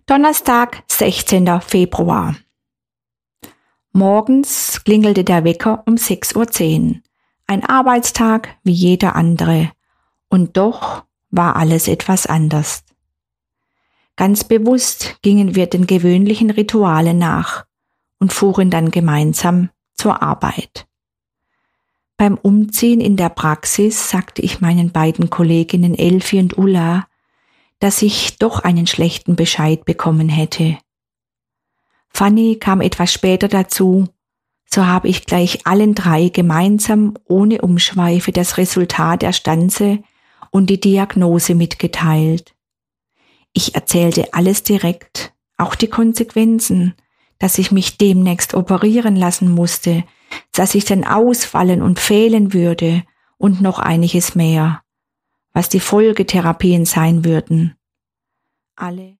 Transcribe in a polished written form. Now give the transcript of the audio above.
Donnerstag, 16. Februar. Morgens klingelte der Wecker um 6:10 Uhr. Ein Arbeitstag wie jeder andere. Und doch war alles etwas anders. Ganz bewusst gingen wir den gewöhnlichen Ritualen nach und fuhren dann gemeinsam zur Arbeit. Beim Umziehen in der Praxis sagte ich meinen beiden Kolleginnen Elfi und Ulla, dass ich doch einen schlechten Bescheid bekommen hätte. Fanny kam etwas später dazu, so habe ich gleich allen drei gemeinsam ohne Umschweife das Resultat der Stanze und die Diagnose mitgeteilt. Ich erzählte alles direkt, auch die Konsequenzen, dass ich mich demnächst operieren lassen musste, dass ich dann ausfallen und fehlen würde und noch einiges mehr, was die Folgetherapien sein würden. Alle